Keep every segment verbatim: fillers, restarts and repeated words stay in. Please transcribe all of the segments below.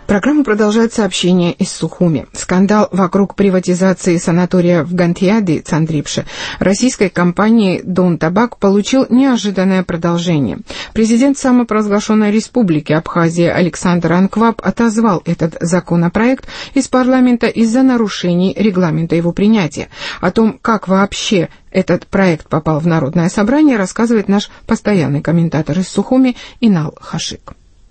Программу продолжает сообщение из Сухуми. Скандал вокруг приватизации санатория в Гантьяде, Цандрипше, российской компании «Дон Табак» получил неожиданное продолжение. Президент самопровозглашенной республики Абхазия Александр Анкваб отозвал этот законопроект из парламента из-за нарушений регламента его принятия. О том, как вообще этот проект попал в Народное собрание, рассказывает наш постоянный комментатор из Сухуми Инал Хашик.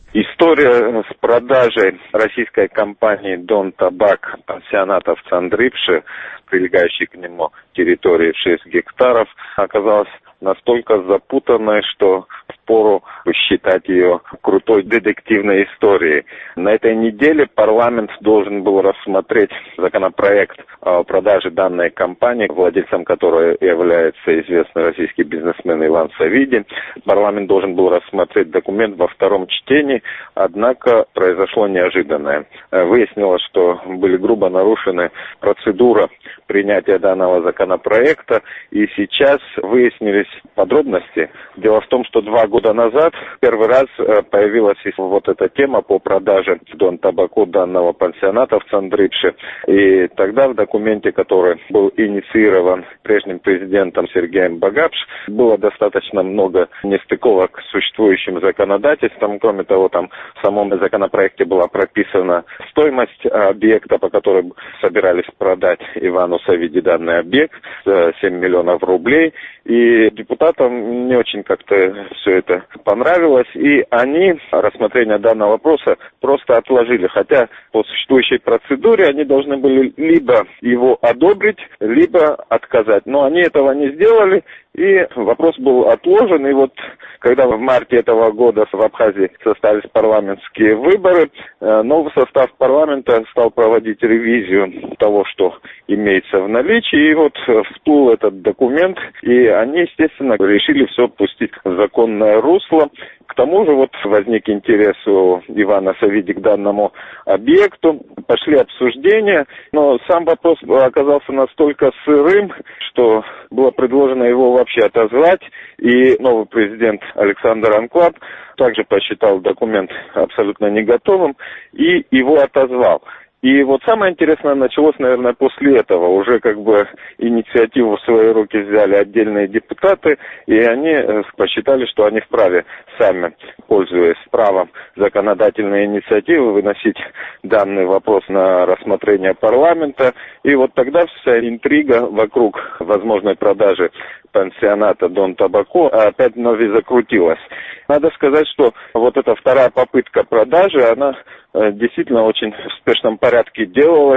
История с продажей российской компании «Дон Табак» пансионата в Цандрипше, прилегающей к нему территории в шесть гектаров, оказалась настолько запутанной, что впору считать ее крутой детективной историей. На этой неделе парламент должен был рассмотреть законопроект о продаже данной компании, владельцем которой является известный российский бизнесмен Иван Савиди. Парламент должен был рассмотреть документ во втором чтении, однако произошло неожиданное. Выяснилось, что были грубо нарушены процедура принятия данного законопроекта, и сейчас выяснились подробности. Дело в том, что два года назад первый раз появилась вот эта тема по продаже Дон Табаку данного пансионата в Цандрипше. И тогда в документе, который был инициирован прежним президентом Сергеем Багапш, было достаточно много нестыковок с существующим законодательством. Кроме того, там в самом законопроекте была прописана стоимость объекта, по которой собирались продать Ивану Савиди данный объект, семь миллионов рублей. И депутатам не очень как-то все это понравилось, и они рассмотрение данного вопроса просто отложили. Хотя по существующей процедуре они должны были либо его одобрить, либо отказать. Но они этого не сделали, и вопрос был отложен. И вот когда в марте этого года в Абхазии состоялись парламентские выборы, новый состав парламента стал проводить ревизию того, что имеется в наличии. И вот всплыл этот документ, и они, естественно, решили все пустить в законное русло. К тому же вот возник интерес у Ивана Савиди к данному объекту, пошли обсуждения, но сам вопрос оказался настолько сырым, что было предложено его вообще отозвать, и новый президент Александр Анкваб также посчитал документ абсолютно не готовым и его отозвал. И вот самое интересное началось, наверное, после этого. Уже как бы инициативу в свои руки взяли отдельные депутаты, и они посчитали, что они вправе сами, пользуясь правом законодательной инициативы, выносить данный вопрос на рассмотрение парламента. И вот тогда вся интрига вокруг возможной продажи пансионата «Дон Табаку» опять вновь закрутилась. Надо сказать, что вот эта вторая попытка продажи, она действительно очень в спешном порядке делалась,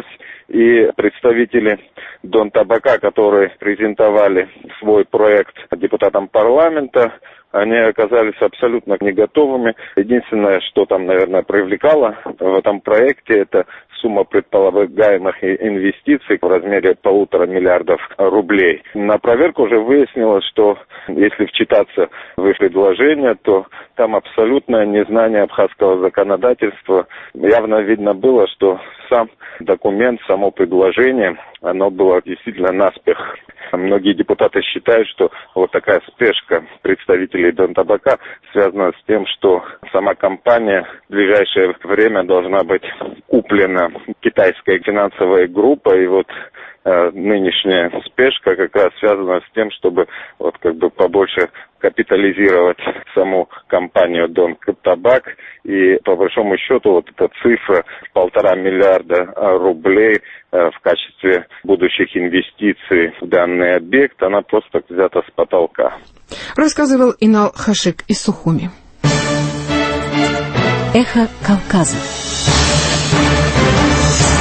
и представители Дон Табака, которые презентовали свой проект депутатам парламента, они оказались абсолютно не готовыми. Единственное, что там, наверное, привлекало в этом проекте, это сумма предполагаемых инвестиций в размере полутора миллиардов рублей. На проверку уже выяснилось, что если вчитаться в их предложение, то там абсолютное незнание абхазского законодательства. Явно видно было, что сам документ, само предложение, оно было действительно наспех. Многие депутаты считают, что вот такая спешка представителей Дон Табака связана с тем, что сама компания в ближайшее время должна быть куплена китайской финансовой группой, и вот э, нынешняя спешка как раз связана с тем, чтобы вот как бы побольше капитализировать саму компанию Дон Табак, и по большому счету вот эта цифра полтора миллиарда рублей э, в качестве будущих инвестиций в данный объект, она просто взята с потолка. Рассказывал Инал Хашик из Сухуми. Эхо Кавказа.